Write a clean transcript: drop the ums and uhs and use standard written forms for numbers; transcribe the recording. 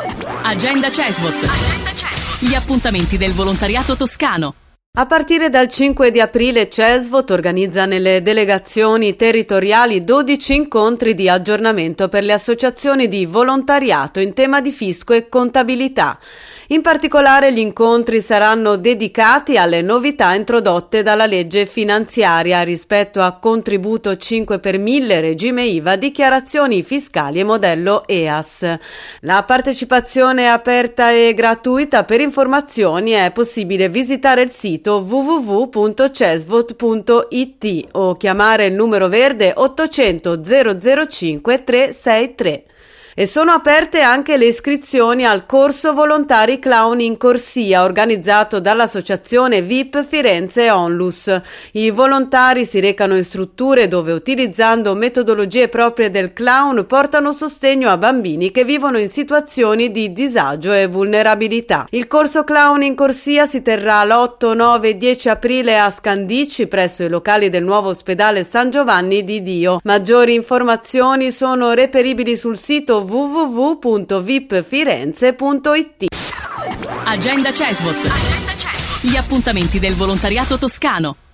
Agenda CESVOT. Gli appuntamenti del volontariato toscano. A partire dal 5 di aprile CESVOT organizza nelle delegazioni territoriali 12 incontri di aggiornamento per le associazioni di volontariato in tema di fisco e contabilità. In particolare gli incontri saranno dedicati alle novità introdotte dalla legge finanziaria rispetto a contributo 5 per 1000, regime IVA, dichiarazioni fiscali e modello EAS. La partecipazione è aperta e gratuita. Per informazioni è possibile visitare il sito www.cesvot.it o chiamare il numero verde 800 005 363. E sono aperte anche le iscrizioni al corso Volontari Clown in Corsia, organizzato dall'associazione VIP Firenze Onlus. I volontari si recano in strutture dove, utilizzando metodologie proprie del clown, portano sostegno a bambini che vivono in situazioni di disagio e vulnerabilità. Il corso Clown in Corsia si terrà l'8, 9 e 10 aprile a Scandicci, presso i locali del nuovo ospedale San Giovanni di Dio. Maggiori informazioni sono reperibili sul sito www.vipfirenze.it. Agenda CESVOT. Gli appuntamenti del volontariato toscano.